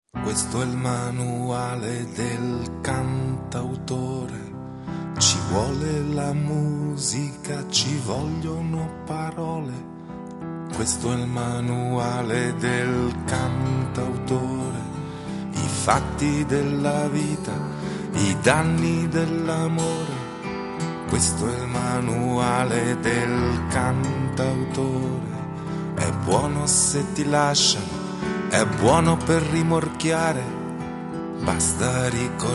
Questo è il manuale del cantautore. Ci vuole la musica, ci vogliono parole. Questo è il manuale del cantautore. I fatti della vita, i danni dell'amore. Questo è il manuale del cantautore. È buono se ti lasciano, è buono per rimorchiare. Basta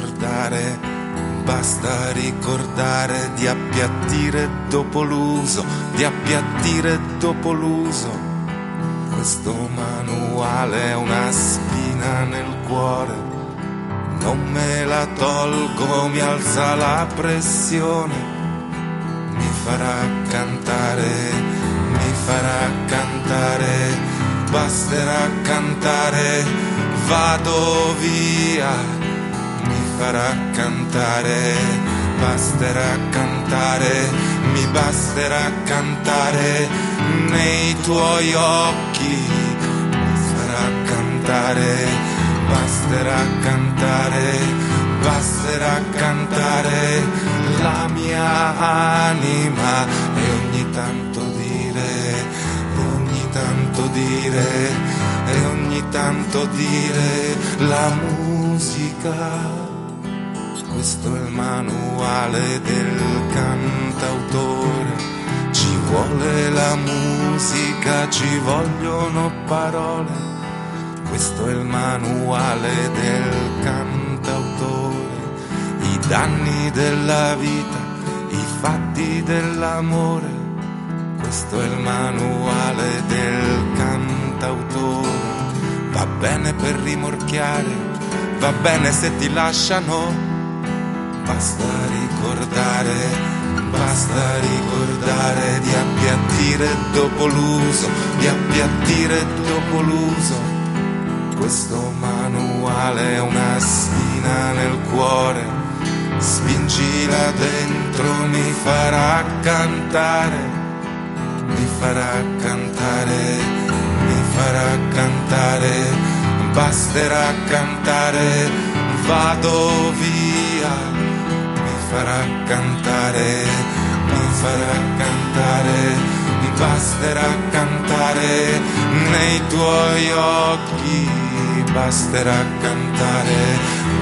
ricordare di appiattire dopo l'uso, di appiattire dopo l'uso. Questo manuale è una spina nel cuore, non me la tolgo, mi alza la pressione, mi farà cantare, basterà cantare, vado via. Mi farà cantare, basterà cantare, mi basterà cantare nei tuoi occhi. Mi farà cantare, basterà cantare la mia anima e ogni tanto dire la musica. Questo è il manuale del cantautore. Ci vuole la musica, ci vogliono parole. Questo è il manuale del cantautore. I danni della vita, i fatti dell'amore. Questo è il manuale del cantautore. Va bene per rimorchiare, va bene se ti lasciano. Basta ricordare di appiattire dopo l'uso, di appiattire dopo l'uso. Questo manuale è una spina nel cuore, spingila dentro, mi farà cantare, basterà cantare, vado via. Mi farà cantare, basterà cantare nei tuoi occhi. Basterà cantare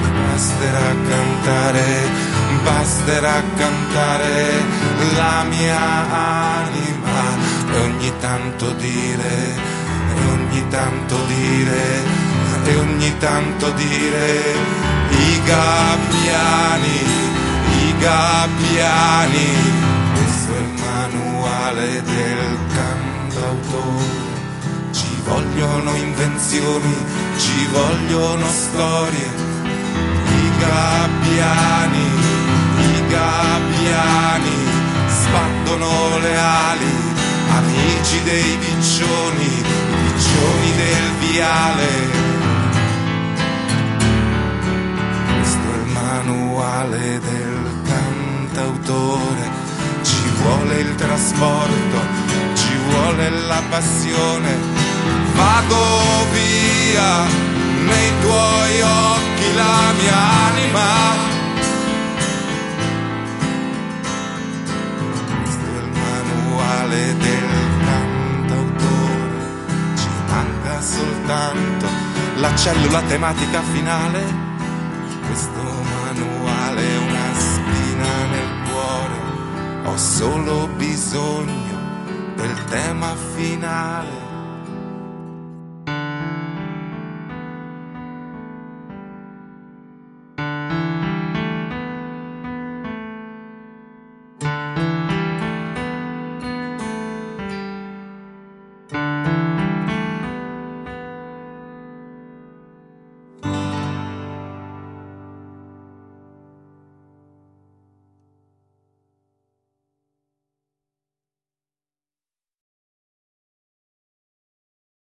la mia anima e ogni tanto dire i gabbiani. Questo è il manuale del cantautore. Ci vogliono invenzioni, ci vogliono storie. I gabbiani sbattono le ali, amici dei piccioni, i piccioni del viale. Manuale del cantautore. Ci vuole il trasporto, ci vuole la passione. Vado via nei tuoi occhi la mia anima. Questo è il manuale del cantautore. Ci manca soltanto la cellula tematica finale. Questo manuale è una spina nel cuore, ho solo bisogno del tema finale.